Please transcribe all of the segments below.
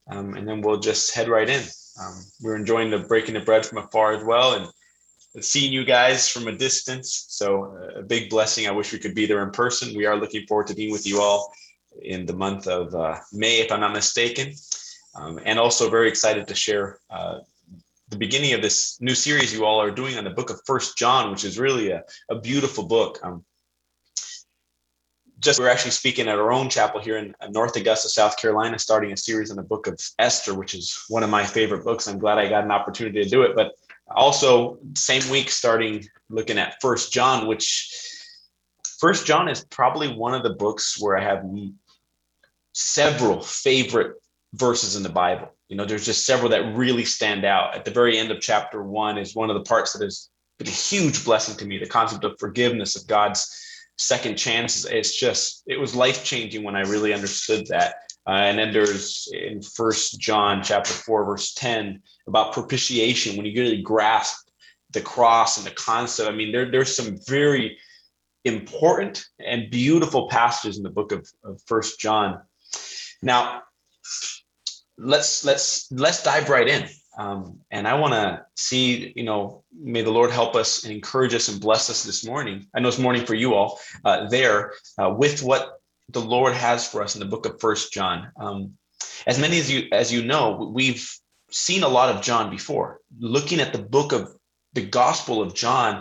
and then we'll just head right in. We're enjoying the breaking the bread from afar as well, and seeing you guys from a distance. So a big blessing. I wish we could be there in person. We are looking forward to being with you all in the month of May, if I'm not mistaken. And also very excited to share the beginning of this new series you all are doing on the book of First John, which is really a beautiful book. We're actually speaking at our own chapel here in North Augusta, South Carolina, starting a series on the book of Esther, which is one of my favorite books. I'm glad I got an opportunity to do it. But also, same week, starting looking at First John, which First John is probably one of the books where I have several favorite verses in the Bible. There's just several that really stand out. At the very end of chapter 1 is one of the parts that has been a huge blessing to me, the concept of forgiveness, of God's second chances. It was life-changing when I really understood that. And then there's in First John chapter 4, verse 10, about propitiation, when you really grasp the cross and the concept. There's some very important and beautiful passages in the book of First John. Now, let's dive right in. And I want to see, may the Lord help us and encourage us and bless us this morning. I know it's morning for you all with what the Lord has for us in the book of First John. As many as you know, we've seen a lot of John before. Looking at the Gospel of John,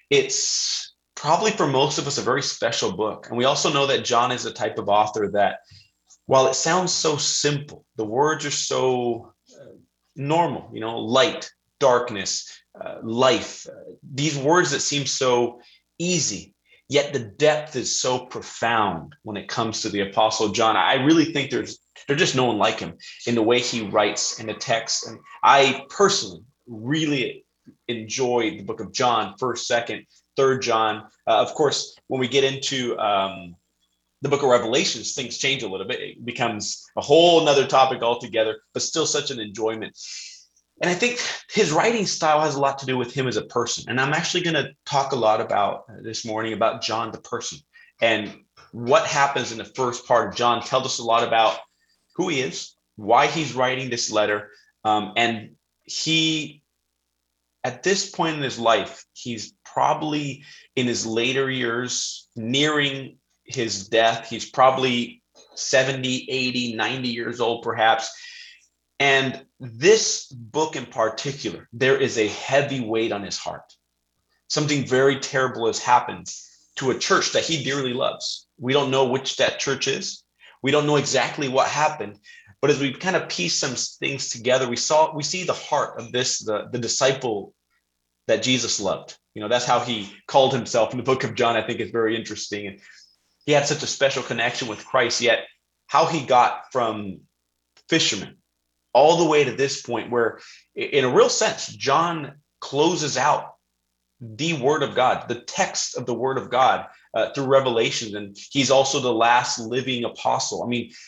it's probably for most of us a very special book. And we also know that John is a type of author that, while it sounds so simple, the words are so normal, light, darkness, life, these words that seem so easy, yet the depth is so profound when it comes to the Apostle John. I really think there's just no one like him in the way he writes in the text. And I personally really enjoy the book of John, 1st, 2nd, 3rd John. Of course, when we get into the book of Revelations, things change a little bit. It becomes a whole nother topic altogether, but still such an enjoyment. And I think his writing style has a lot to do with him as a person. And I'm actually going to talk a lot about this morning about John, the person, and what happens in the first part of John tells us a lot about who he is, why he's writing this letter. And he, at this point in his life, he's probably in his later years, nearing his death. He's probably 70, 80, 90 years old, perhaps. And this book in particular, there is a heavy weight on his heart. Something very terrible has happened to a church that he dearly loves. We don't know which that church is. We don't know exactly what happened. But as we kind of piece some things together, we see the heart of this, the disciple that Jesus loved. That's how he called himself in the book of John. I think is very interesting. And he had such a special connection with Christ, yet how he got from fisherman all the way to this point where, in a real sense, John closes out the Word of God, the text of the Word of God through Revelation. And he's also the last living apostle.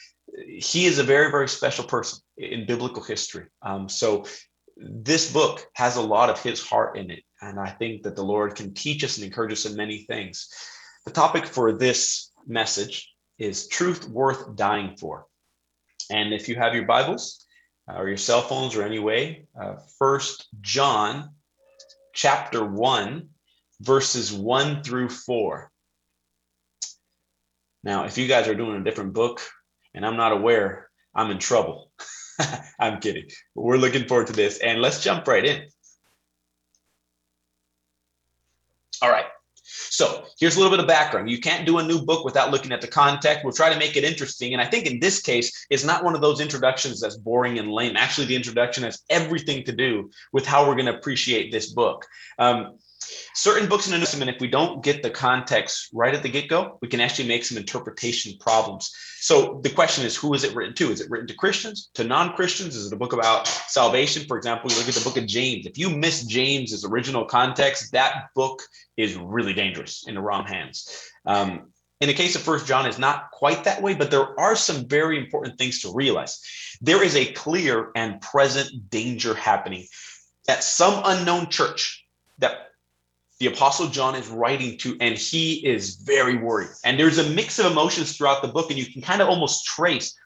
He is a very, very special person in biblical history. So this book has a lot of his heart in it. And I think that the Lord can teach us and encourage us in many things. The topic for this message is truth worth dying for. And if you have your Bibles or your cell phones or any way, 1 John chapter 1, verses 1 through 4. Now, if you guys are doing a different book and I'm not aware, I'm in trouble. I'm kidding. We're looking forward to this. And let's jump right in. All right. So here's a little bit of background. You can't do a new book without looking at the context. We'll try to make it interesting. And I think in this case, it's not one of those introductions that's boring and lame. Actually, the introduction has everything to do with how we're going to appreciate this book. Certain books in the New Testament, if we don't get the context right at the get-go, we can actually make some interpretation problems. So the question is, who is it written to? Is it written to Christians, to non-Christians? Is it a book about salvation? For example, we look at the book of James. If you miss James's original context, that book is really dangerous in the wrong hands. In the case of First John, it's not quite that way, but there are some very important things to realize. There is a clear and present danger happening at some unknown church that the Apostle John is writing to, and he is very worried. And there's a mix of emotions throughout the book, and you can kind of almost trace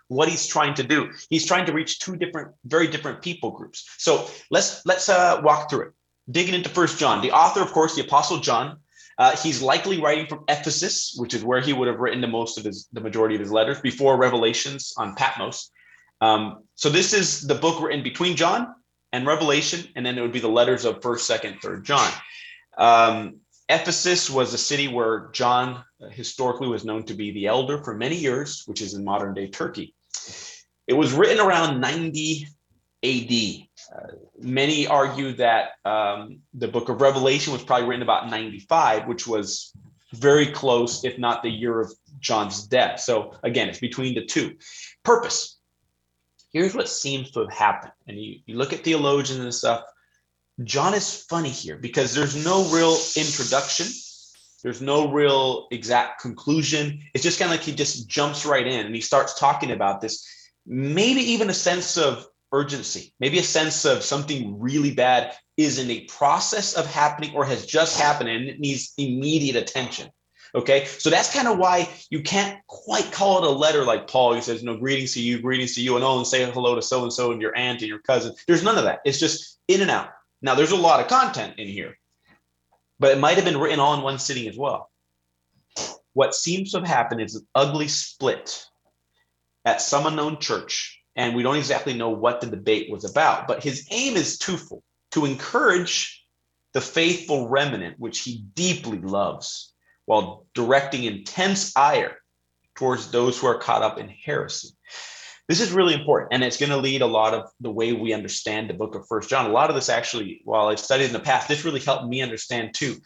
what he's trying to do. He's trying to reach two very different people groups. So let's walk through it. Digging into First John, the author, of course, the Apostle John. He's likely writing from Ephesus, which is where he would have written the majority of his letters before Revelations on Patmos. So this is the book written between John and Revelation, and then it would be the letters of First, Second, Third John. Ephesus was a city where John historically was known to be the elder for many years, which is in modern day Turkey. It was written around 90 AD. Many argue that the book of Revelation was probably written about 95, which was very close, if not the year of John's death. So again, it's between the two. Purpose. Here's what seems to have happened. And you look at theologians and stuff. John is funny here because there's no real introduction. There's no real exact conclusion. It's just kind of like he just jumps right in and he starts talking about this. Maybe even a sense of urgency, maybe a sense of something really bad is in a process of happening or has just happened and it needs immediate attention. Okay, so that's kind of why you can't quite call it a letter like Paul. He says, no, greetings to you, and say hello to so-and-so and your aunt and your cousin. There's none of that. It's just in and out. Now, there's a lot of content in here, but it might have been written all in one sitting as well. What seems to have happened is an ugly split at some unknown church, and we don't exactly know what the debate was about, but his aim is twofold: to encourage the faithful remnant, which he deeply loves, while directing intense ire towards those who are caught up in heresy. This is really important, and it's going to lead a lot of the way we understand the book of First John. A lot of this actually, while I've studied in the past, this really helped me understand too.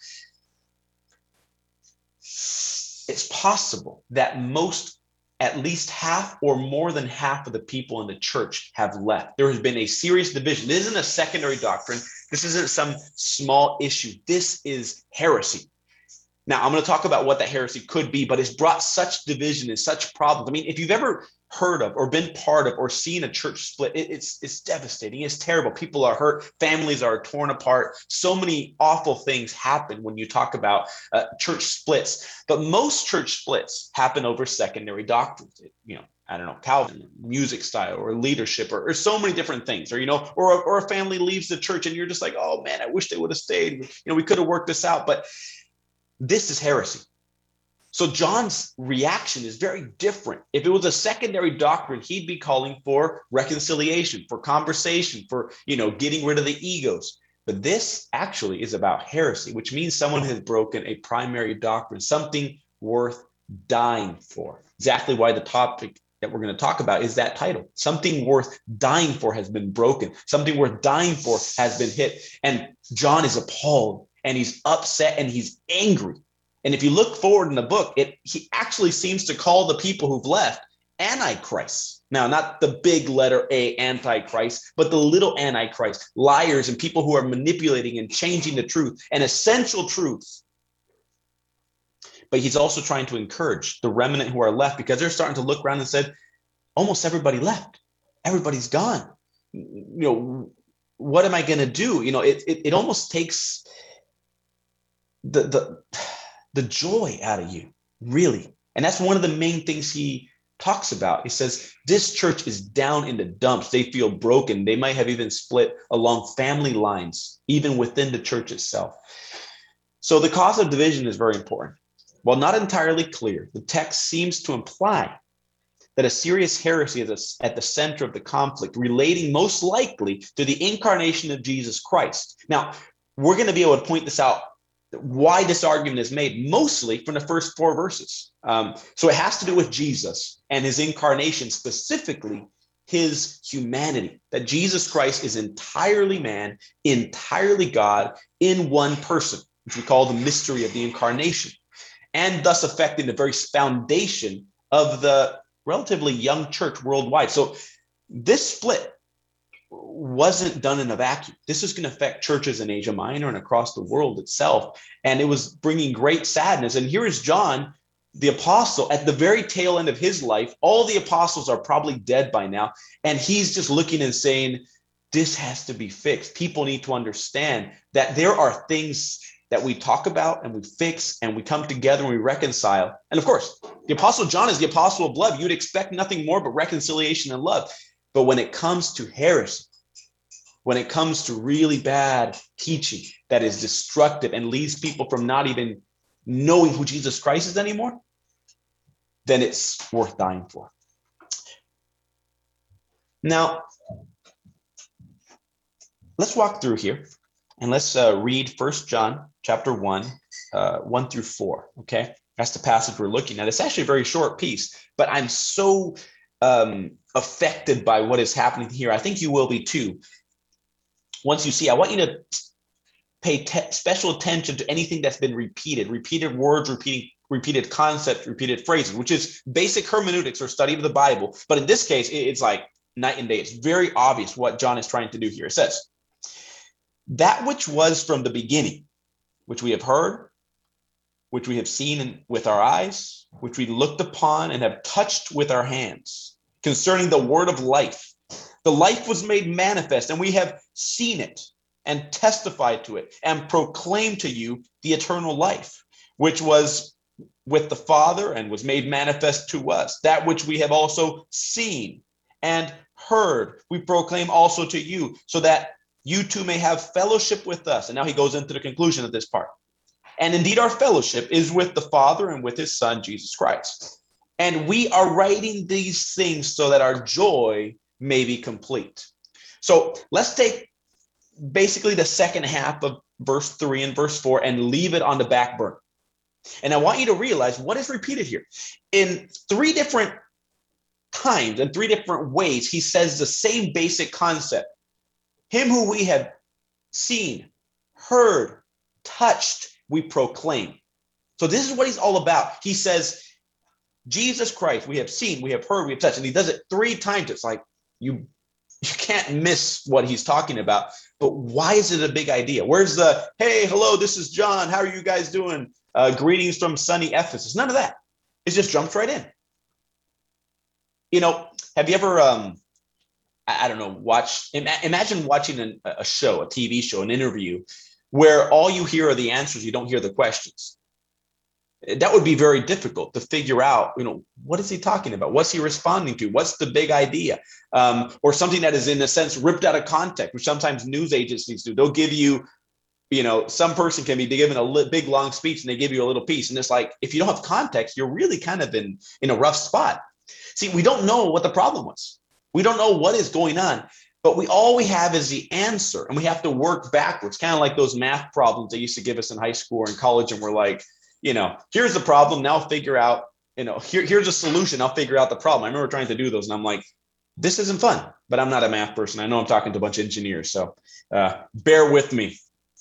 It's possible that at least half or more than half of the people in the church have left. There has been a serious division. This isn't a secondary doctrine. This isn't some small issue. This is heresy. Now, I'm going to talk about what that heresy could be, but it's brought such division and such problems. I mean, if you've ever heard of or been part of or seen a church split, it's devastating. It's terrible. People are hurt. Families are torn apart. So many awful things happen when you talk about church splits. But most church splits happen over secondary doctrines. I don't know, Calvin, music style or leadership or so many different things, or a family leaves the church and you're just like, oh man, I wish they would have stayed. We could have worked this out, but this is heresy. So John's reaction is very different. If it was a secondary doctrine, he'd be calling for reconciliation, for conversation, for, getting rid of the egos. But this actually is about heresy, which means someone has broken a primary doctrine, something worth dying for. Exactly why the topic that we're going to talk about is that title. Something worth dying for has been broken. Something worth dying for has been hit. And John is appalled. And he's upset and he's angry. And if you look forward in the book, he actually seems to call the people who've left antichrists. Now, not the big letter A, antichrist, but the little antichrist, liars and people who are manipulating and changing the truth, an essential truth. But he's also trying to encourage the remnant who are left because they're starting to look around and said, almost everybody left. Everybody's gone. What am I going to do? It almost takes the joy out of you, really. And that's one of the main things he talks about. He says, this church is down in the dumps. They feel broken. They might have even split along family lines, even within the church itself. So the cause of division is very important. While not entirely clear, the text seems to imply that a serious heresy is at the center of the conflict, relating most likely to the incarnation of Jesus Christ. Now, we're going to be able to point this out, why this argument is made, mostly from the first 4 verses. So it has to do with Jesus and his incarnation, specifically his humanity, that Jesus Christ is entirely man, entirely God in one person, which we call the mystery of the incarnation, and thus affecting the very foundation of the relatively young church worldwide. So this split wasn't done in a vacuum. This is going to affect churches in Asia Minor and across the world itself. And it was bringing great sadness. And here is John, the apostle, at the very tail end of his life. All the apostles are probably dead by now. And he's just looking and saying, this has to be fixed. People need to understand that there are things that we talk about and we fix and we come together and we reconcile. And of course, the Apostle John is the apostle of love. You'd expect nothing more but reconciliation and love. But when it comes to heresy, when it comes to really bad teaching that is destructive and leads people from not even knowing who Jesus Christ is anymore, then it's worth dying for. Now, let's walk through here and let's read 1 John chapter 1, 1 through 4, okay? That's the passage we're looking at. It's actually a very short piece, but I'm so affected by what is happening here. I think you will be too. Once you see, I want you to pay special attention to anything that's been repeated words, repeated concepts, repeated phrases, which is basic hermeneutics or study of the Bible. But in this case, it's like night and day. It's very obvious what John is trying to do here. It says, that which was from the beginning, which we have heard, which we have seen with our eyes, which we looked upon and have touched with our hands, concerning the word of life. The life was made manifest, and we have seen it and testified to it and proclaimed to you the eternal life, which was with the Father and was made manifest to us. That which we have also seen and heard, we proclaim also to you, so that you too may have fellowship with us. And now he goes into the conclusion of this part. And indeed, our fellowship is with the Father and with his Son, Jesus Christ. And we are writing these things so that our joy may be complete. So let's take basically the second half of verse 3 and verse 4 and leave it on the back burner. And I want you to realize what is repeated here. In 3 different times and 3 different ways, he says the same basic concept. Him who we have seen, heard, touched, we proclaim. So this is what he's all about. He says, Jesus Christ, we have seen, we have heard, we have touched. And he does it 3 times. It's like, you can't miss what he's talking about. But why is it a big idea? Where's the, hey, hello, this is John. How are you guys doing? Greetings from sunny Ephesus. None of that. It just jumps right in. You know, have you ever, I don't know, imagine watching a show, a TV show, an interview, where all you hear are the answers, you don't hear the questions. That would be very difficult to figure out, you know, what is he talking about? What's he responding to? What's the big idea? Or something that is, in a sense, ripped out of context, which sometimes news agencies do. They'll give you, you know, some person can be given a big, long speech and they give you a little piece. And it's like, if you don't have context, you're really kind of in a rough spot. See, we don't know what the problem was. We don't know what is going on. But all we have is the answer, and we have to work backwards, kind of like those math problems they used to give us in high school or in college, and we're like, you know, here's the problem. Now figure out, you know, here's a solution. I'll figure out the problem. I remember trying to do those, and I'm like, this isn't fun. But I'm not a math person. I know I'm talking to a bunch of engineers, so bear with me.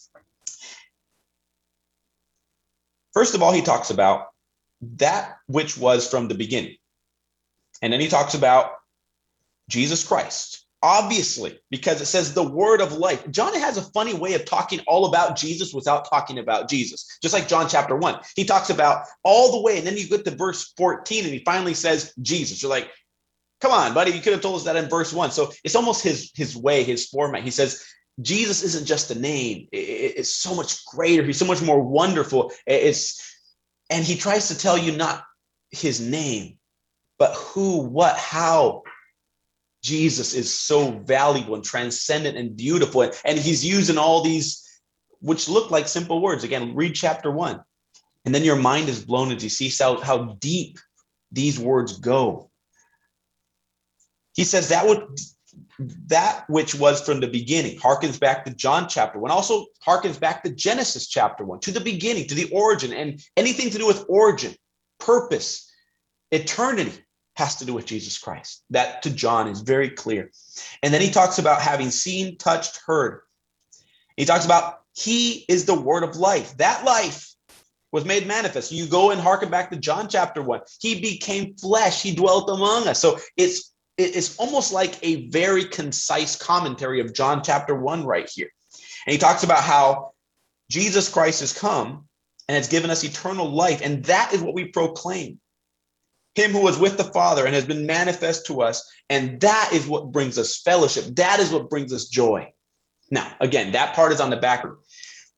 First of all, he talks about that which was from the beginning, and then he talks about Jesus Christ. Obviously, because it says the word of life. John has a funny way of talking all about Jesus without talking about Jesus. Just like John chapter 1. He talks about all the way, and then you get to verse 14, and he finally says Jesus. You're like, come on, buddy, you could have told us that in verse 1. So it's almost his way, his format. He says, Jesus isn't just a name. It's so much greater. He's so much more wonderful. And he tries to tell you not his name, but who, what, how. Jesus is so valuable and transcendent and beautiful. And he's using all these, which look like simple words. Again, read chapter 1. And then your mind is blown as you see how deep these words go. He says that which was from the beginning harkens back to John chapter 1, also harkens back to Genesis chapter 1, to the beginning, to the origin, and anything to do with origin, purpose, eternity has to do with Jesus Christ. That to John is very clear. And then he talks about having seen, touched, heard. He talks about he is the word of life. That life was made manifest. You go and harken back to John chapter 1. He became flesh. He dwelt among us. So it's almost like a very concise commentary of John chapter 1 right here. And he talks about how Jesus Christ has come and has given us eternal life. And that is what we proclaim. Him who was with the Father and has been manifest to us. And that is what brings us fellowship. That is what brings us joy. Now, again, that part is on the back.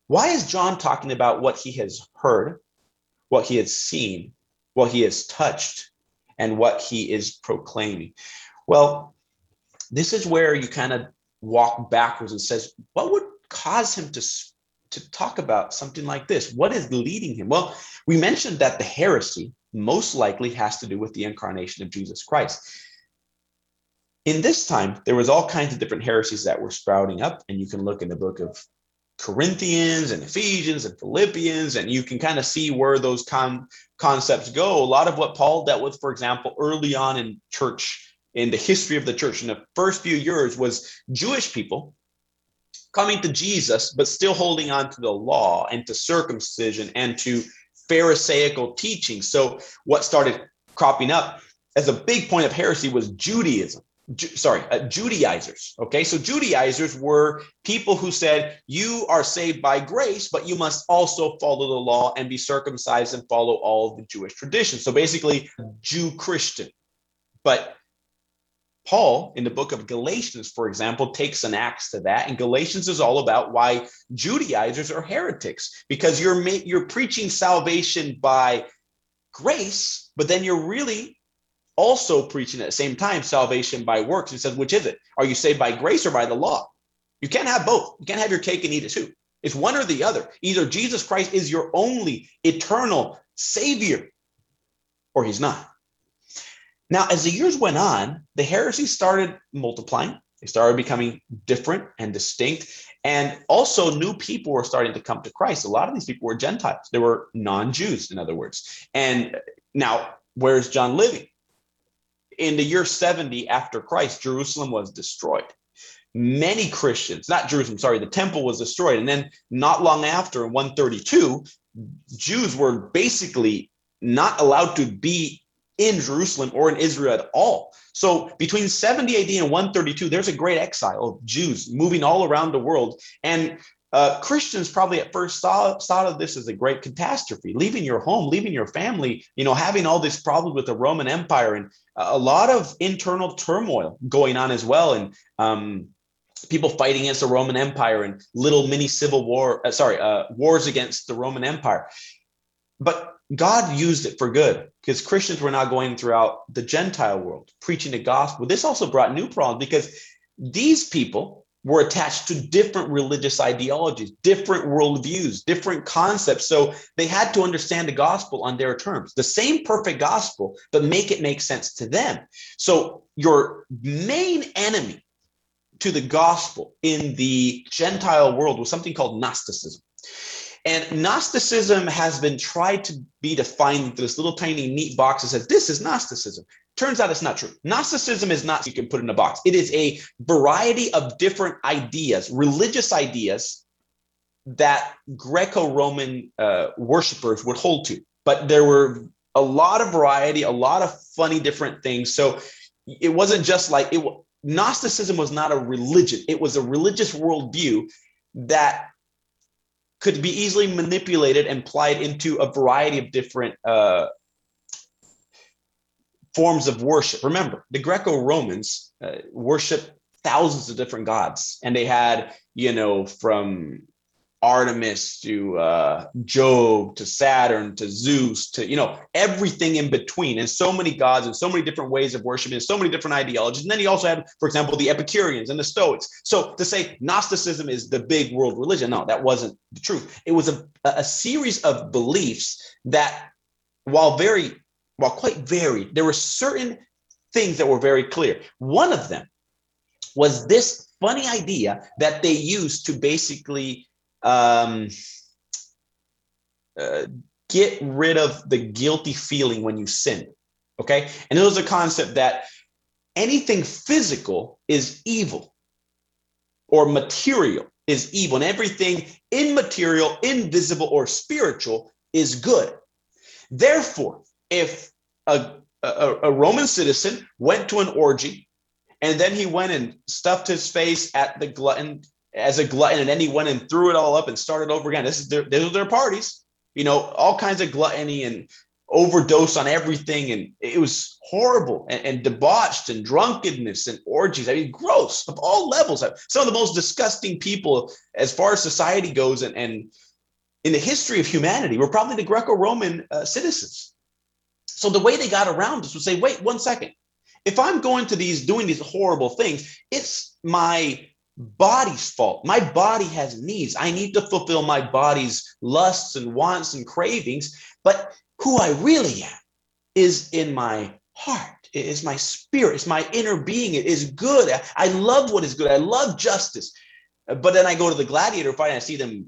Why is John talking about what he has heard, what he has seen, what he has touched, and what he is proclaiming? Well, this is where you kind of walk backwards and says, what would cause him to talk about something like this? What is leading him? Well, we mentioned that the heresy most likely has to do with the incarnation of Jesus Christ. In this time, there was all kinds of different heresies that were sprouting up, and you can look in the book of Corinthians and Ephesians and Philippians, and you can kind of see where those concepts go. A lot of what Paul dealt with, for example, early on in church, in the history of the church in the first few years, was Jewish people coming to Jesus, but still holding on to the law and to circumcision and to Pharisaical teaching. So what started cropping up as a big point of heresy was Judaism. Judaizers. Okay, so Judaizers were people who said, you are saved by grace, but you must also follow the law and be circumcised and follow all of the Jewish traditions. So basically, Jew-Christian. But Paul, in the book of Galatians, for example, takes an axe to that. And Galatians is all about why Judaizers are heretics, because you're preaching salvation by grace, but then you're really also preaching at the same time salvation by works. He says, which is it? Are you saved by grace or by the law? You can't have both. You can't have your cake and eat it too. It's one or the other. Either Jesus Christ is your only eternal Savior, or he's not. Now, as the years went on, the heresies started multiplying. They started becoming different and distinct. And also new people were starting to come to Christ. A lot of these people were Gentiles. They were non-Jews, in other words. And now, where's John living? In the year 70 after Christ, Jerusalem was destroyed. Many Christians, not Jerusalem, sorry, the temple was destroyed. And then not long after, in 132, Jews were basically not allowed to be in Jerusalem or in Israel at all. So between 70 AD and 132, there's a great exile of Jews moving all around the world. And Christians probably at first saw of this as a great catastrophe, leaving your home, leaving your family, having all this problems with the Roman Empire and a lot of internal turmoil going on as well. And people fighting against the Roman Empire and little mini civil war, wars against the Roman Empire. But God used it for good because Christians were now going throughout the Gentile world, preaching the gospel. This also brought new problems because these people were attached to different religious ideologies, different worldviews, different concepts. So they had to understand the gospel on their terms, the same perfect gospel, but make it make sense to them. So your main enemy to the gospel in the Gentile world was something called Gnosticism. And Gnosticism has been tried to be defined into this little tiny neat box that says, this is Gnosticism. Turns out it's not true. Gnosticism is not, you can put in a box. It is a variety of different ideas, religious ideas that Greco-Roman worshipers would hold to. But there were a lot of variety, a lot of funny different things. So it wasn't just like, Gnosticism was not a religion. It was a religious worldview that could be easily manipulated and applied into a variety of different forms of worship. Remember, the Greco-Romans worshiped thousands of different gods, and they had, from Artemis to Jove to Saturn to Zeus to, everything in between, and so many gods and so many different ways of worshiping and so many different ideologies. And then you also had, for example, the Epicureans and the Stoics. So to say Gnosticism is the big world religion, no, that wasn't the truth. It was a series of beliefs that, while quite varied, there were certain things that were very clear. One of them was this funny idea that they used to basically get rid of the guilty feeling when you sin. Okay. And it was a concept that anything physical is evil or material is evil, and everything immaterial, invisible, or spiritual is good. Therefore, if a Roman citizen went to an orgy and then he went and stuffed his face at the glutton as a glutton, and then he went and threw it all up and started over again. These are their parties, all kinds of gluttony and overdose on everything. And it was horrible and debauched and drunkenness and orgies. I mean, gross of all levels. Some of the most disgusting people as far as society goes and in the history of humanity were probably the Greco-Roman citizens. So the way they got around this was say, wait 1 second. If I'm going to doing these horrible things, it's my body's fault. My body has needs. I need to fulfill my body's lusts and wants and cravings. But who I really am is in my heart. It is my spirit. It's my inner being. It is good. I love what is good. I love justice. But then I go to the gladiator fight and I see them,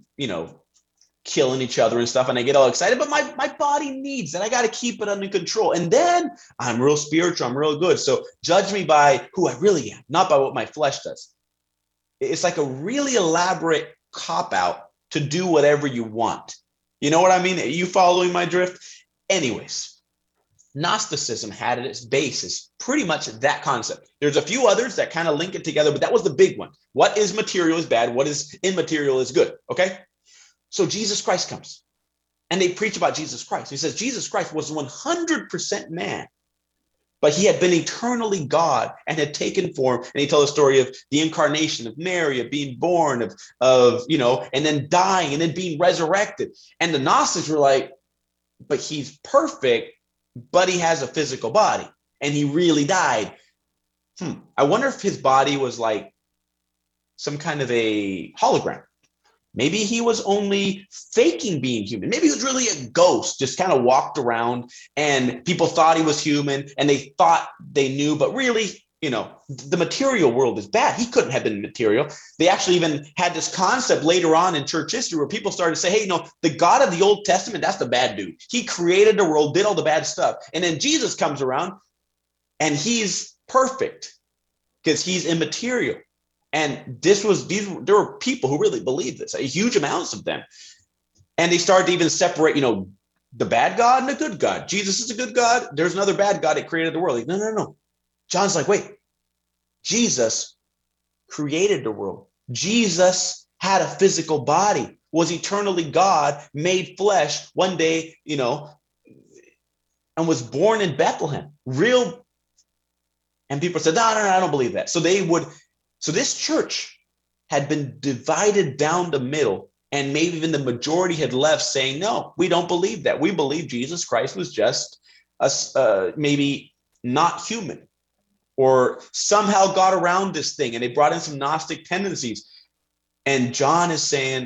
killing each other and stuff, and I get all excited, but my body needs that. I got to keep it under control. And then I'm real spiritual, I'm real good. So judge me by who I really am, not by what my flesh does. It's like a really elaborate cop-out to do whatever you want. You know what I mean? Are you following my drift? Anyways, Gnosticism had at its basis pretty much that concept. There's a few others that kind of link it together, but that was the big one. What is material is bad, what is immaterial is good, okay? So Jesus Christ comes and they preach about Jesus Christ. He says Jesus Christ was 100% man, but he had been eternally God and had taken form. And he tells the story of the incarnation of Mary, of being born, and then dying and then being resurrected. And the Gnostics were like, but he's perfect, but he has a physical body and he really died. I wonder if his body was like some kind of a hologram. Maybe he was only faking being human. Maybe he was really a ghost, just kind of walked around and people thought he was human and they thought they knew, but really, the material world is bad. He couldn't have been material. They actually even had this concept later on in church history where people started to say, hey, the God of the Old Testament, that's the bad dude. He created the world, did all the bad stuff. And then Jesus comes around and he's perfect because he's immaterial. And there were people who really believed this, huge amounts of them. And they started to even separate, the bad God and the good God. Jesus is a good God. There's another bad God that created the world. Like, no. John's like, wait, Jesus created the world. Jesus had a physical body, was eternally God, made flesh one day, and was born in Bethlehem. Real. And people said, no, I don't believe that. So this church had been divided down the middle, and maybe even the majority had left saying, no, we don't believe that. We believe Jesus Christ was just maybe not human, or somehow got around this thing, and they brought in some Gnostic tendencies. And John is saying,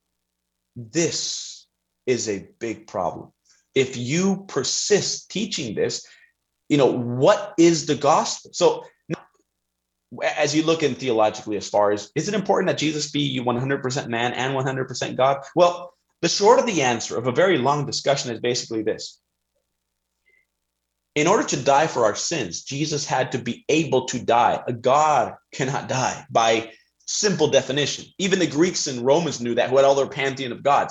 this is a big problem. If you persist teaching this, what is the gospel? So as you look in theologically, as far as, is it important that Jesus be 100% man and 100% God? Well, the short of the answer of a very long discussion is basically this. In order to die for our sins, Jesus had to be able to die. A God cannot die by simple definition. Even the Greeks and Romans knew that, who had all their pantheon of gods.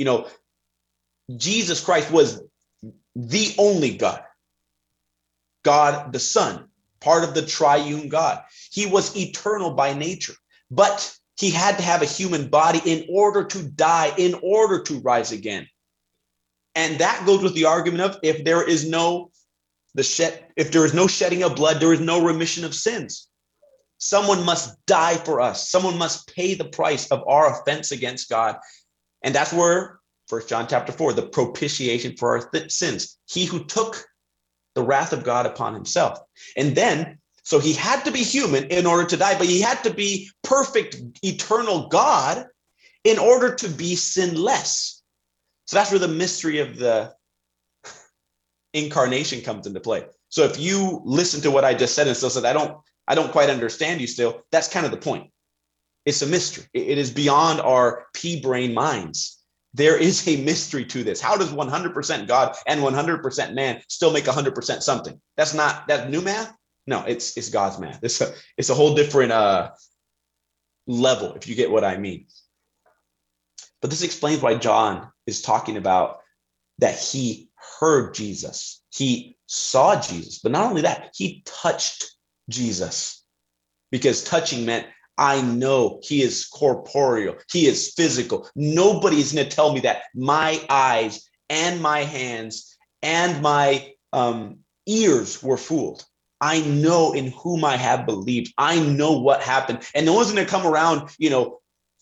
Jesus Christ was the only God. God the Son, part of the triune God. He was eternal by nature, but he had to have a human body in order to die, in order to rise again. And that goes with the argument of if there is no shedding of blood, there is no remission of sins. Someone must die for us. Someone must pay the price of our offense against God. And that's where 1 John chapter 4, the propitiation for our sins. He who took the wrath of God upon himself. And then, so he had to be human in order to die, but he had to be perfect, eternal God in order to be sinless. So that's where the mystery of the incarnation comes into play. So if you listen to what I just said and still said, I don't quite understand you still, that's kind of the point. It's a mystery. It is beyond our pea-brain minds. There is a mystery to this. How does 100% God and 100% man still make 100% something? That's new math. No, it's God's math. It's a whole different level, if you get what I mean. But this explains why John is talking about that he heard Jesus. He saw Jesus, but not only that, he touched Jesus, because touching meant, I know he is corporeal. He is physical. Nobody is going to tell me that my eyes and my hands and my ears were fooled. I know in whom I have believed. I know what happened. And no one's going to come around,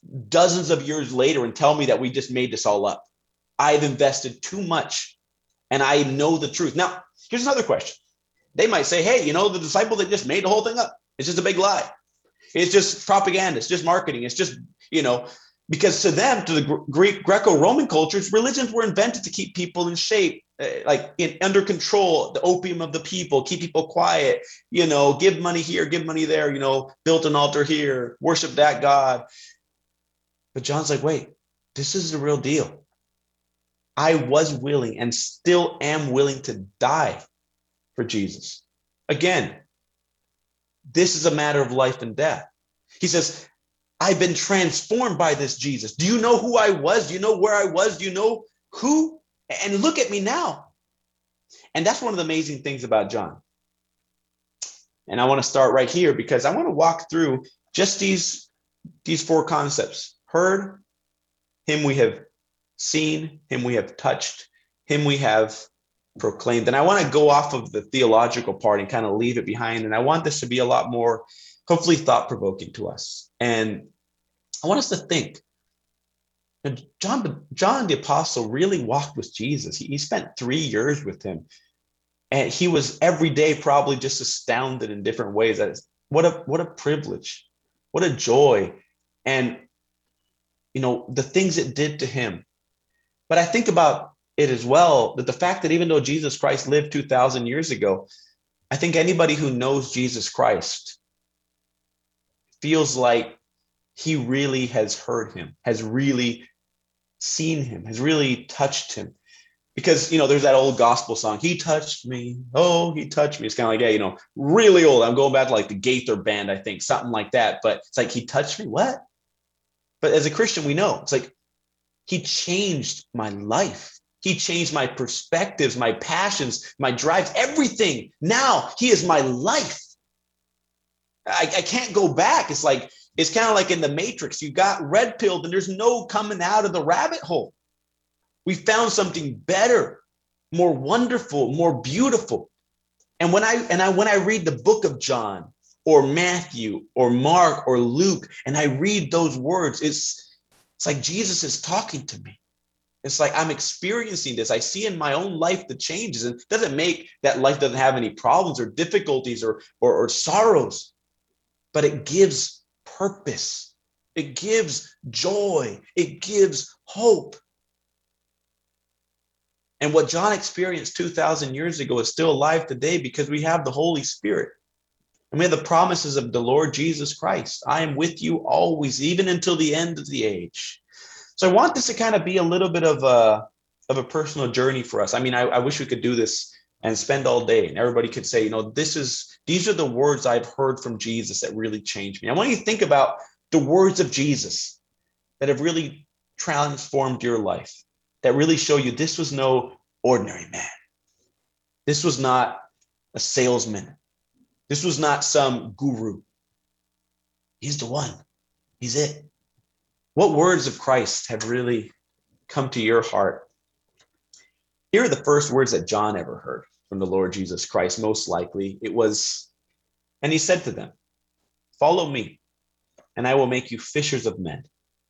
dozens of years later and tell me that we just made this all up. I've invested too much and I know the truth. Now, here's another question. They might say, hey, the disciple that just made the whole thing up. It's just a big lie. It's just propaganda. It's just marketing. It's just, because to them, to the Greek Greco-Roman cultures, religions were invented to keep people in shape, under control, the opium of the people, keep people quiet, give money here, give money there, built an altar here, worship that God. But John's like, wait, this is the real deal. I was willing and still am willing to die for Jesus. Again, this is a matter of life and death. He says, I've been transformed by this Jesus. Do you know who I was? Do you know where I was? Do you know who? And look at me now. And that's one of the amazing things about John. And I want to start right here because I want to walk through just these four concepts. Heard, him we have seen, him we have touched, him we have proclaimed. And I want to go off of the theological part and kind of leave it behind. And I want this to be a lot more, hopefully, thought-provoking to us. And I want us to think. John the Apostle really walked with Jesus. He spent 3 years with him. And he was every day probably just astounded in different ways. What a privilege. What a joy. And, the things it did to him. But I think about it as well, that the fact that even though Jesus Christ lived 2,000 years ago, I think anybody who knows Jesus Christ feels like he really has heard him, has really seen him, has really touched him. Because, there's that old gospel song, he touched me, oh, he touched me. It's kind of like, really old. I'm going back to like the Gaither Band, I think, something like that. But it's like, he touched me, what? But as a Christian, we know, it's like, he changed my life. He changed my perspectives, my passions, my drives, everything. Now he is my life. I can't go back. It's kind of like in the Matrix. You got red pilled and there's no coming out of the rabbit hole. We found something better, more wonderful, more beautiful. And when I read the book of John or Matthew or Mark or Luke, and I read those words, it's like Jesus is talking to me. It's like I'm experiencing this. I see in my own life the changes. And it doesn't make that life doesn't have any problems or difficulties or sorrows, but it gives purpose. It gives joy. It gives hope. And what John experienced 2,000 years ago is still alive today because we have the Holy Spirit. And we have the promises of the Lord Jesus Christ. I am with you always, even until the end of the age. So I want this to kind of be a little bit of a personal journey for us. I mean, I wish we could do this and spend all day and everybody could say, these are the words I've heard from Jesus that really changed me. I want you to think about the words of Jesus that have really transformed your life, that really show you this was no ordinary man. This was not a salesman. This was not some guru. He's the one. He's it. What words of Christ have really come to your heart? Here are the first words that John ever heard from the Lord Jesus Christ. Most likely it was, and he said to them, follow me and I will make you fishers of men.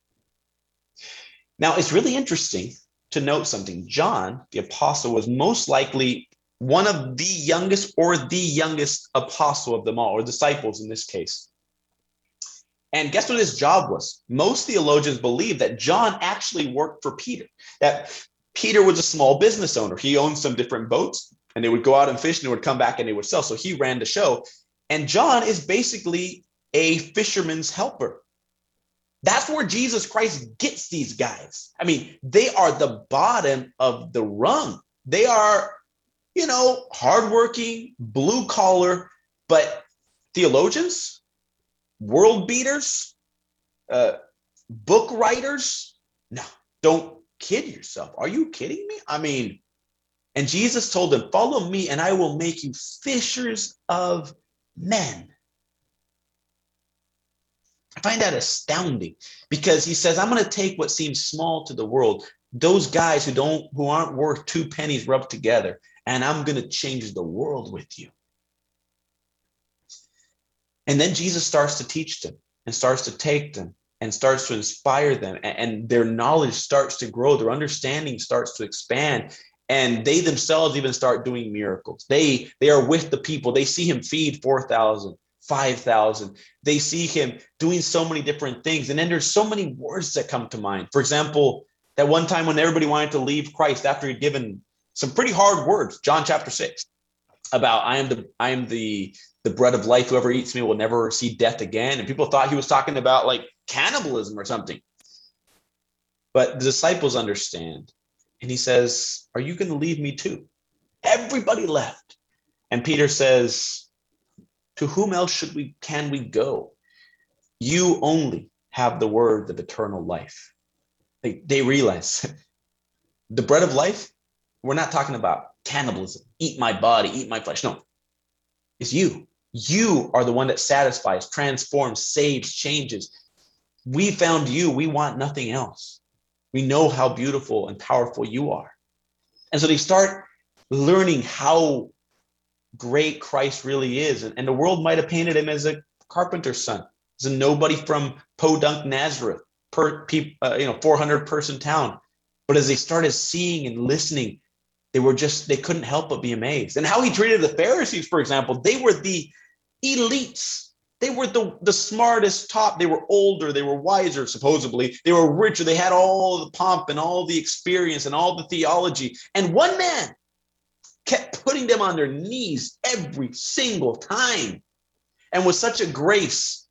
Now, it's really interesting to note something. John, the apostle, was most likely one of the youngest or the youngest apostle of them all, or disciples in this case. And guess what his job was? Most theologians believe that John actually worked for Peter, that Peter was a small business owner. He owned some different boats and they would go out and fish and they would come back and they would sell. So he ran the show. And John is basically a fisherman's helper. That's where Jesus Christ gets these guys. I mean, they are the bottom of the rung. They are, hardworking, blue collar, but theologians, world beaters, book writers. No, don't kid yourself. Are you kidding me? I mean, and Jesus told them, follow me and I will make you fishers of men. I find that astounding because he says, I'm going to take what seems small to the world, those guys who aren't worth 2 pennies rubbed together, and I'm going to change the world with you. And then Jesus starts to teach them and starts to take them and starts to inspire them, and their knowledge starts to grow, their understanding starts to expand, and they themselves even start doing miracles. They are with the people. They see him feed 4,000, 5,000. They see him doing so many different things. And then there's so many words that come to mind. For example, that one time when everybody wanted to leave Christ after he'd given some pretty hard words, John chapter 6, about I am the bread of life. Whoever eats me will never see death again. And people thought he was talking about like cannibalism or something. But the disciples understand. And he says, are you going to leave me too? Everybody left. And Peter says, to whom else can we go? You only have the word of eternal life. They realize the bread of life, we're not talking about cannibalism. Eat my body, eat my flesh. No, it's you. You are the one that satisfies, transforms, saves, changes. We found you. We want nothing else. We know how beautiful and powerful you are. And so they start learning how great Christ really is. And the world might have painted him as a carpenter's son, as a nobody from Podunk, Nazareth, 400-person town. But as they started seeing and listening, they couldn't help but be amazed. And how he treated the Pharisees, for example, they were the elites. They were the smartest top. They were older. They were wiser, supposedly. They were richer. They had all the pomp and all the experience and all the theology. And one man kept putting them on their knees every single time. And with such a grace,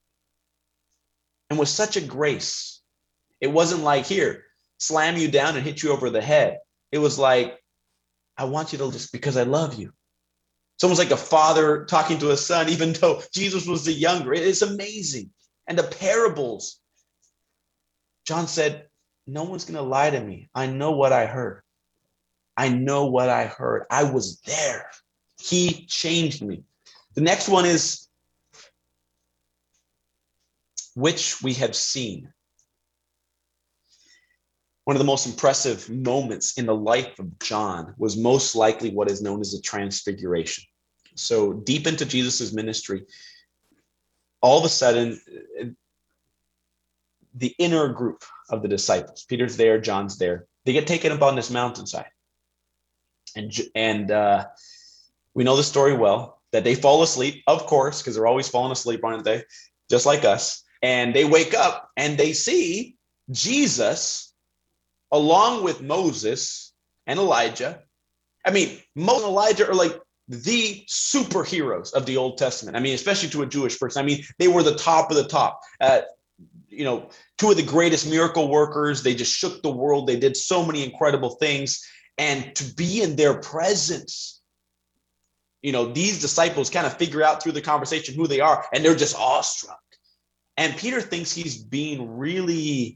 it wasn't like, here, slam you down and hit you over the head. It was like, I want you to just, because I love you. It's almost like a father talking to a son, even though Jesus was the younger. It's amazing. And the parables, John said, no one's going to lie to me. I know what I heard. I know what I heard. I was there. He changed me. The next one is, which we have seen. One of the most impressive moments in the life of John was most likely what is known as the Transfiguration. So deep into Jesus's ministry, all of a sudden, the inner group of the disciples, Peter's there, John's there, they get taken up on this mountainside. And we know the story well, that they fall asleep, of course, because they're always falling asleep, aren't they? Just like us. And they wake up and they see Jesus along with Moses and Elijah. I mean, Moses and Elijah are like the superheroes of the Old Testament. I mean, especially to a Jewish person. I mean, they were the top of the top. Two of the greatest miracle workers. They just shook the world. They did so many incredible things. And to be in their presence, these disciples kind of figure out through the conversation who they are, and they're just awestruck. And Peter thinks he's being really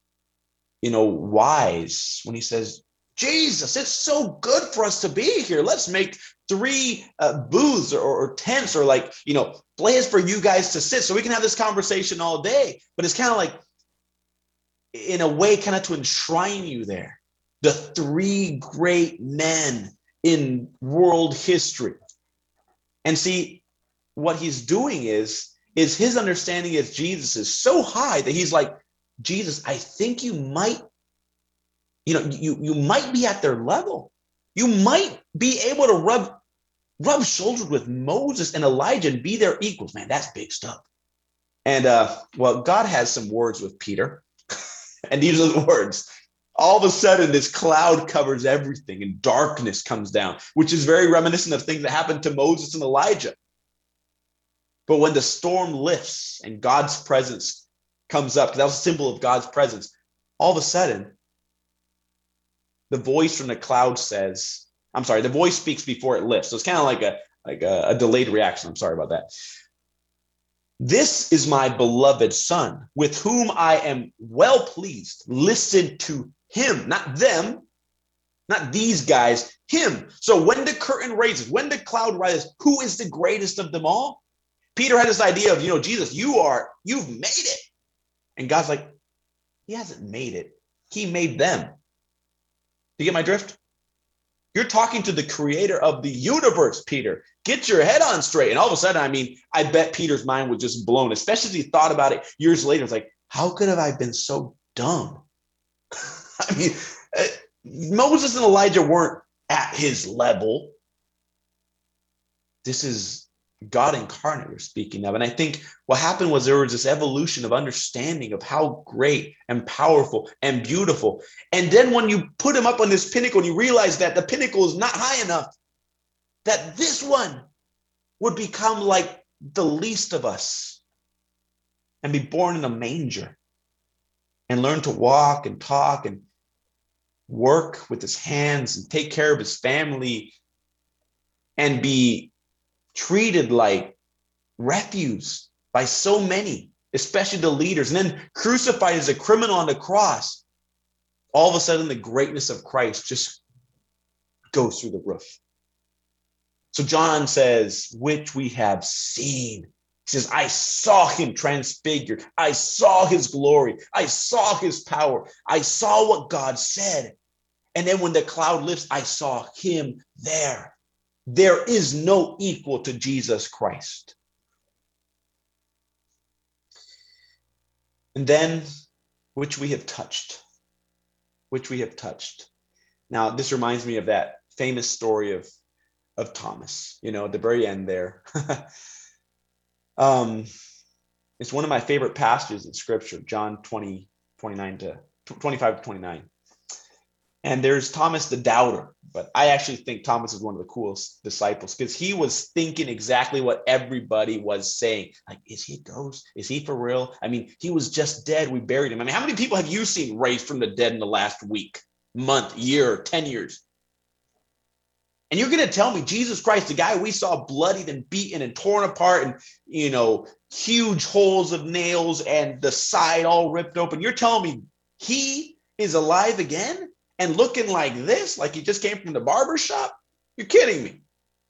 wise when he says, Jesus, it's so good for us to be here. Let's make 3 booths or tents or places for you guys to sit so we can have this conversation all day. But it's kind of like, in a way, kind of to enshrine you there. The 3 great men in world history. And see, what he's doing is his understanding of Jesus is so high that he's like, Jesus, I think you might, you might be at their level. You might be able to rub shoulders with Moses and Elijah and be their equals. Man, that's big stuff. And God has some words with Peter. And these are the words. All of a sudden, this cloud covers everything and darkness comes down, which is very reminiscent of things that happened to Moses and Elijah. But when the storm lifts and God's presence comes up, because that was a symbol of God's presence, all of a sudden, the voice from the cloud says, the voice speaks before it lifts. So it's kind of like a delayed reaction. I'm sorry about that. This is my beloved son, with whom I am well pleased. Listen to him, not them, not these guys, him. So when the curtain raises, when the cloud rises, who is the greatest of them all? Peter had this idea of, Jesus, you've made it. And God's like, he hasn't made it. He made them. Do you get my drift? You're talking to the creator of the universe, Peter. Get your head on straight. And all of a sudden, I bet Peter's mind was just blown, especially as he thought about it years later. It's like, how could have I been so dumb? I mean, Moses and Elijah weren't at his level. This is God incarnate we're speaking of. And I think what happened was there was this evolution of understanding of how great and powerful and beautiful. And then when you put him up on this pinnacle and you realize that the pinnacle is not high enough, that this one would become like the least of us and be born in a manger and learn to walk and talk and work with his hands and take care of his family and be treated like refuse by so many, especially the leaders, and then crucified as a criminal on the cross. All of a sudden, the greatness of Christ just goes through the roof. So John says, which we have seen. He says, I saw him transfigured. I saw his glory. I saw his power. I saw what God said. And then when the cloud lifts, I saw him there. There is no equal to Jesus Christ. And then, which we have touched. Which we have touched. Now, this reminds me of that famous story of Thomas, at the very end there. It's one of my favorite passages in scripture, John 20, 29 to 25 to 29. And there's Thomas the doubter, but I actually think Thomas is one of the coolest disciples because he was thinking exactly what everybody was saying. Like, is he a ghost? Is he for real? I mean, he was just dead. We buried him. I mean, how many people have you seen raised from the dead in the last week, month, year, 10 years? And you're going to tell me Jesus Christ, the guy we saw bloodied and beaten and torn apart and, huge holes of nails and the side all ripped open. You're telling me he is alive again and looking like this, like he just came from the barber shop? You're kidding me.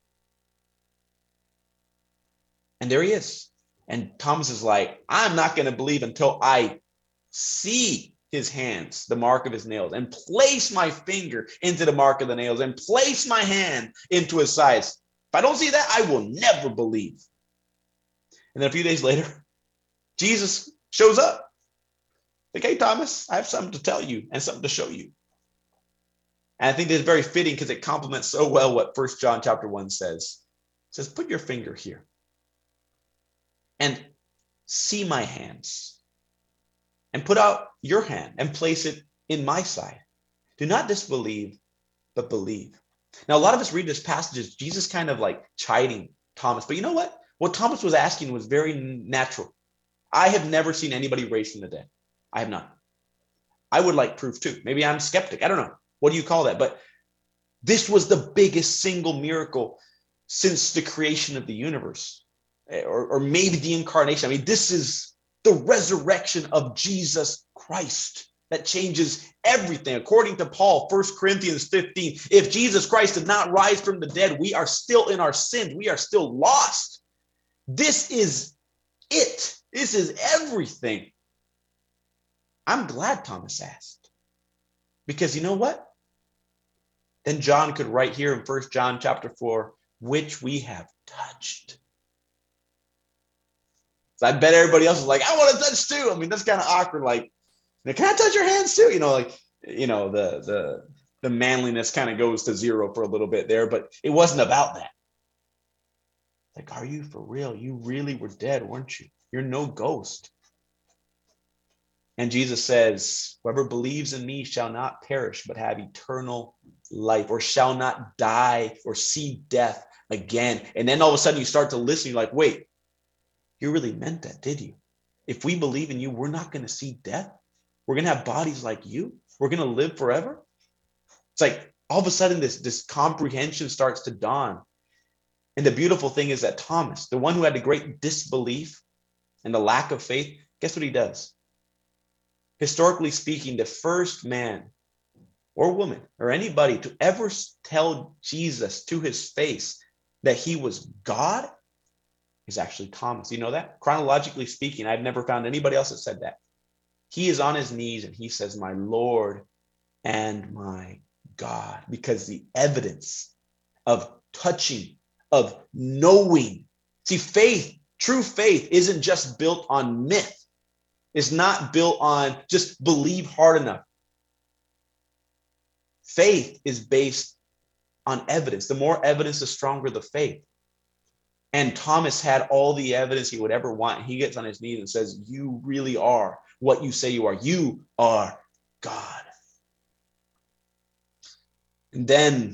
And there he is. And Thomas is like, I'm not going to believe until I see his hands, the mark of his nails, and place my finger into the mark of the nails and place my hand into his sides. If I don't see that, I will never believe. And then a few days later, Jesus shows up. Like, hey, Thomas, I have something to tell you and something to show you. And I think that's very fitting because it complements so well what 1 John chapter 1 says. It says, put your finger here and see my hands. And put out your hand and place it in my side. Do not disbelieve, but believe. Now, a lot of us read this passage as Jesus kind of like chiding Thomas. But you know what? What Thomas was asking was very natural. I have never seen anybody raised from the dead. I have not. I would like proof too. Maybe I'm skeptic. I don't know. What do you call that? But this was the biggest single miracle since the creation of the universe, or maybe the incarnation. I mean, this is the resurrection of Jesus Christ that changes everything. According to Paul, 1 Corinthians 15, if Jesus Christ did not rise from the dead, we are still in our sins. We are still lost. This is it. This is everything. I'm glad Thomas asked. Because you know what? Then John could write here in 1 John chapter 4, which we have touched. So I bet everybody else is like, I want to touch too. I mean, that's kind of awkward. Like, can I touch your hands too? The manliness kind of goes to zero for a little bit there, but it wasn't about that. Like, are you for real? You really were dead, weren't you? You're no ghost. And Jesus says, whoever believes in me shall not perish, but have eternal life, or shall not die or see death again. And then all of a sudden you start to listen. You're like, wait, you really meant that, did you? If we believe in you, we're not going to see death. We're going to have bodies like you. We're going to live forever. It's like all of a sudden this comprehension starts to dawn. And the beautiful thing is that Thomas, the one who had the great disbelief and the lack of faith, guess what he does? Historically speaking, the first man or woman or anybody to ever tell Jesus to his face that he was God is actually Thomas. You know that? Chronologically speaking, I've never found anybody else that said that. He is on his knees and he says, my Lord and my God, because the evidence of touching, of knowing. See, faith, true faith isn't just built on myth. is not built on just believe hard enough. Faith is based on evidence. The more evidence, the stronger the faith. And Thomas had all the evidence he would ever want. He gets on his knees and says, you really are what you say you are. You are God. And then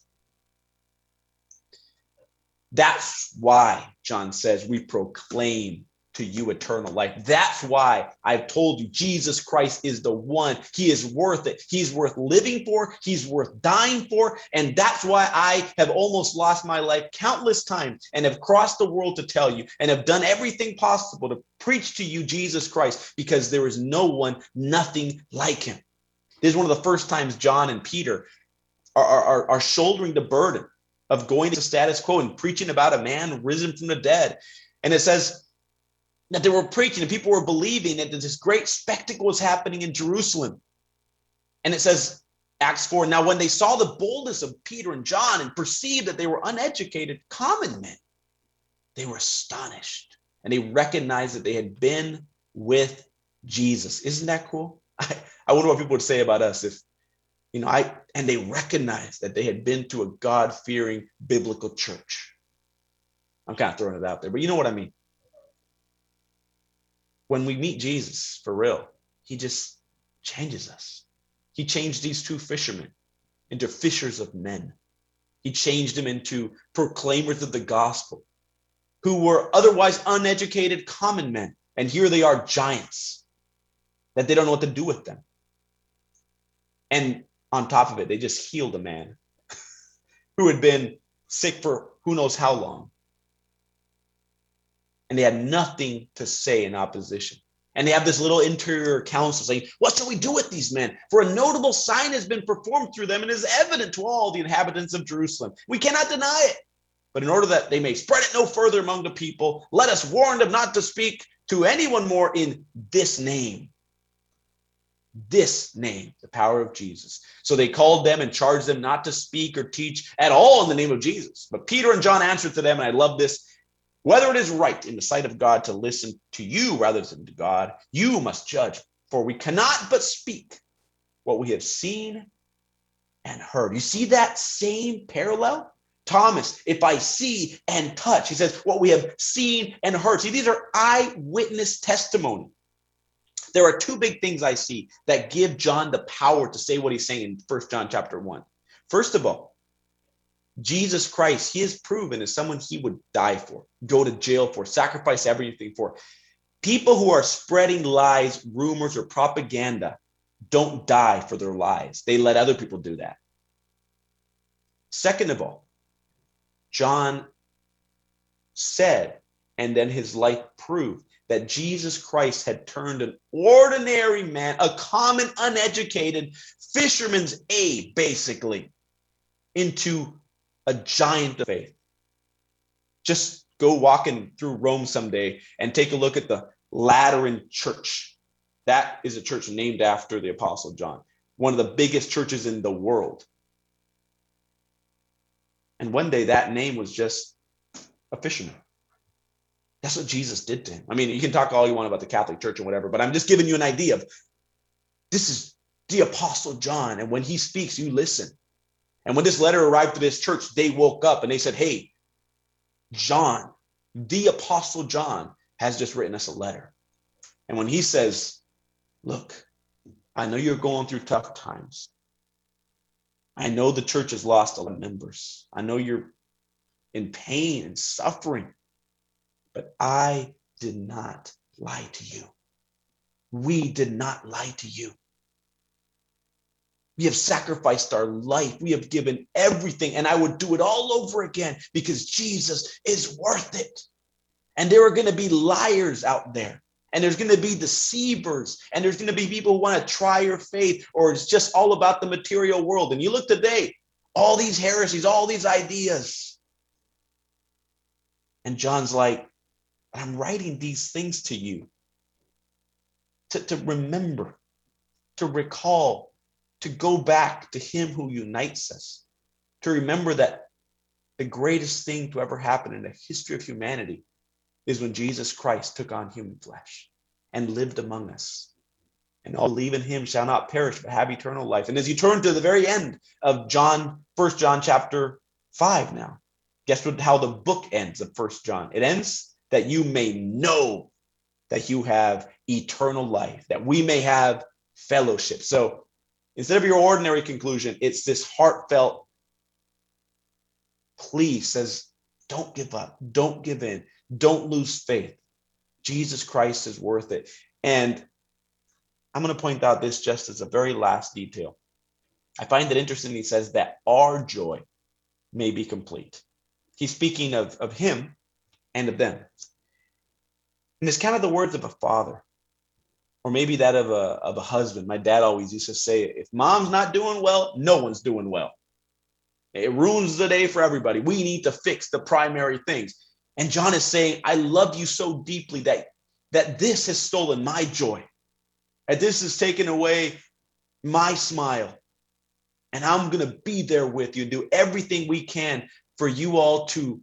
that's why John says we proclaim to you eternal life. That's why I've told you Jesus Christ is the one. He is worth it. He's worth living for. He's worth dying for. And that's why I have almost lost my life countless times and have crossed the world to tell you and have done everything possible to preach to you Jesus Christ, because there is no one, nothing like him. This is one of the first times John and Peter are shouldering the burden of going to the status quo and preaching about a man risen from the dead. And it says that they were preaching and people were believing that this great spectacle was happening in Jerusalem. And it says, Acts 4, now when they saw the boldness of Peter and John and perceived that they were uneducated, common men, they were astonished and they recognized that they had been with Jesus. Isn't that cool? I wonder what people would say about us if, and they recognized that they had been to a God-fearing biblical church. I'm kind of throwing it out there, but you know what I mean. When we meet Jesus for real, he just changes us. He changed these two fishermen into fishers of men. He changed them into proclaimers of the gospel who were otherwise uneducated common men. And here they are, giants, that they don't know what to do with them. And on top of it, they just healed a man who had been sick for who knows how long. And they had nothing to say in opposition. And they have this little interior council saying, what shall we do with these men? For a notable sign has been performed through them and is evident to all the inhabitants of Jerusalem. We cannot deny it. But in order that they may spread it no further among the people, let us warn them not to speak to anyone more in this name. This name, the power of Jesus. So they called them and charged them not to speak or teach at all in the name of Jesus. But Peter and John answered to them, and I love this, whether it is right in the sight of God to listen to you rather than to God, you must judge. For we cannot but speak what we have seen and heard. You see that same parallel? Thomas, if I see and touch, he says, what we have seen and heard. See, these are eyewitness testimony. There are two big things I see that give John the power to say what he's saying in 1 John chapter 1. First of all, Jesus Christ, he is proven as someone he would die for, go to jail for, sacrifice everything for. People who are spreading lies, rumors, or propaganda don't die for their lies. They let other people do that. Second of all, John said, and then his life proved, that Jesus Christ had turned an ordinary man, a common, uneducated fisherman's aide, basically, into a giant of faith. Just go walking through Rome someday and take a look at the Lateran Church. That is a church named after the Apostle John, one of the biggest churches in the world. And one day that name was just a fisherman. That's what Jesus did to him. I mean, you can talk all you want about the Catholic Church and whatever, but I'm just giving you an idea of this is the Apostle John. And when he speaks, you listen. And when this letter arrived to this church, they woke up and they said, hey, John, the Apostle John has just written us a letter. And when he says, look, I know you're going through tough times. I know the church has lost a lot of members. I know you're in pain and suffering. But I did not lie to you. We did not lie to you. We have sacrificed our life. We have given everything, and I would do it all over again because Jesus is worth it. And there are going to be liars out there, and there's going to be deceivers, and there's going to be people who want to try your faith, or it's just all about the material world. And you look today, all these heresies, all these ideas. And John's like, I'm writing these things to you to remember, to recall, to go back to him who unites us, to remember that the greatest thing to ever happen in the history of humanity is when Jesus Christ took on human flesh. and lived among us. And all who believe in him shall not perish, but have eternal life. And as you turn to the very end of John, 1 John chapter 5 now, guess what? How the book ends of 1 John. It ends that you may know that you have eternal life, that we may have fellowship. So instead of your ordinary conclusion, it's this heartfelt plea says, don't give up, don't give in, don't lose faith. Jesus Christ is worth it. And I'm going to point out this just as a very last detail. I find it interesting. He says that our joy may be complete. He's speaking of him and of them. And it's kind of the words of a father, or maybe that of a husband. My dad always used to say, if mom's not doing well, no one's doing well. It ruins the day for everybody. We need to fix the primary things. And John is saying, I love you so deeply that this has stolen my joy. And this has taken away my smile. And I'm going to be there with you and do everything we can for you all to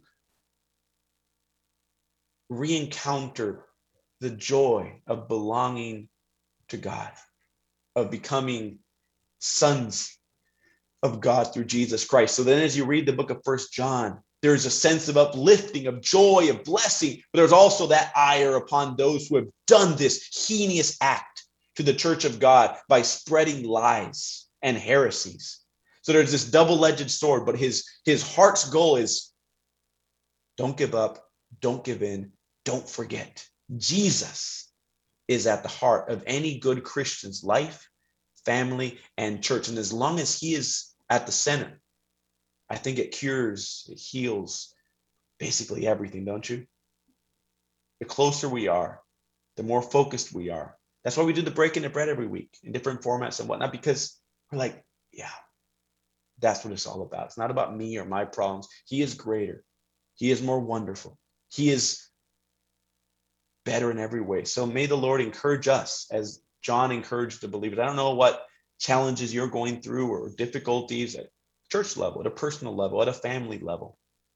re-encounter the joy of belonging to God, of becoming sons of God through Jesus Christ. So then as you read the book of 1 John, there's a sense of uplifting, of joy, of blessing, but there's also that ire upon those who have done this heinous act to the church of God by spreading lies and heresies. So there's this double-edged sword, but his heart's goal is don't give up, don't give in, don't forget. Jesus is at the heart of any good Christian's life, family, and church. And as long as he is at the center, I think it cures, it heals basically everything, don't you? The closer we are, the more focused we are. That's why we do the breaking of bread every week in different formats and whatnot, because we're like, yeah, that's what it's all about. It's not about me or my problems. He is greater. He is more wonderful. He is better in every way. So may the Lord encourage us as John encouraged the believers. I don't know what challenges you're going through or difficulties at church level, at a personal level, at a family level.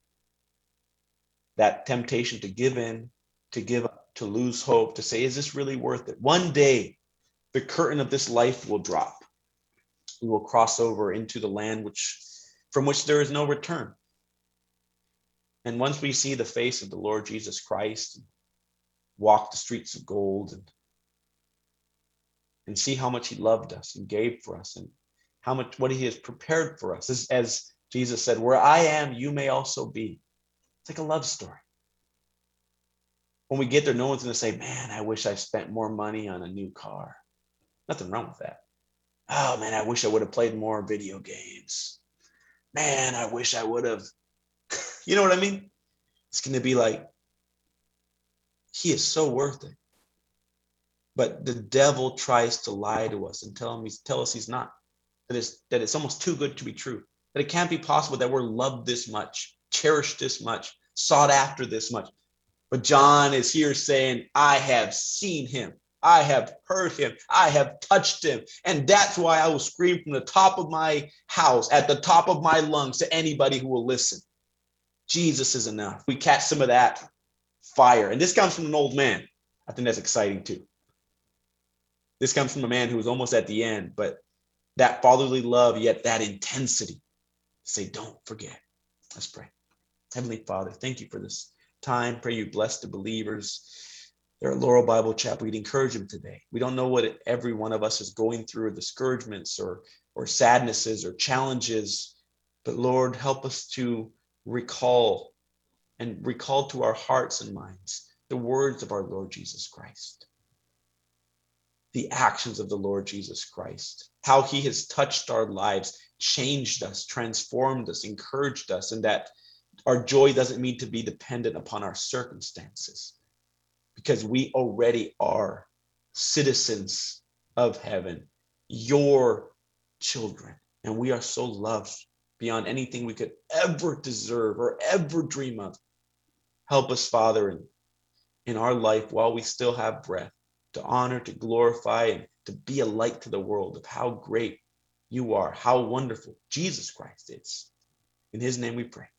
That temptation to give in, to give up, to lose hope, to say, is this really worth it? One day, the curtain of this life will drop. We will cross over into the land from which there is no return. And once we see the face of the Lord Jesus Christ, walk the streets of gold and see how much he loved us and gave for us and how much what he has prepared for us. As Jesus said, where I am, you may also be. It's like a love story. When we get there, no one's going to say, man, I wish I spent more money on a new car. Nothing wrong with that. Oh, man, I wish I would have played more video games. Man, I wish I would have. You know what I mean? It's going to be like, he is so worth it. But the devil tries to lie to us and tell us he's not. That it's almost too good to be true. That it can't be possible that we're loved this much, cherished this much, sought after this much. But John is here saying, I have seen him. I have heard him. I have touched him. And that's why I will scream from the top of my house, at the top of my lungs, to anybody who will listen. Jesus is enough. We catch some of that fire. And this comes from an old man. I think that's exciting too. This comes from a man who was almost at the end, but that fatherly love, yet that intensity. Say, don't forget. Let's pray. Heavenly Father, thank you for this time. Pray you bless the believers. They're at Laurel Bible Chapel. We'd encourage them today. We don't know what every one of us is going through, discouragements or sadnesses or challenges, but Lord, help us to recall to our hearts and minds the words of our Lord Jesus Christ, the actions of the Lord Jesus Christ, how he has touched our lives, changed us, transformed us, encouraged us, and that our joy doesn't need to be dependent upon our circumstances, because we already are citizens of heaven, your children, and we are so loved beyond anything we could ever deserve or ever dream of. Help us, Father, in our life while we still have breath, to honor, to glorify, and to be a light to the world of how great you are, how wonderful Jesus Christ is. In his name we pray.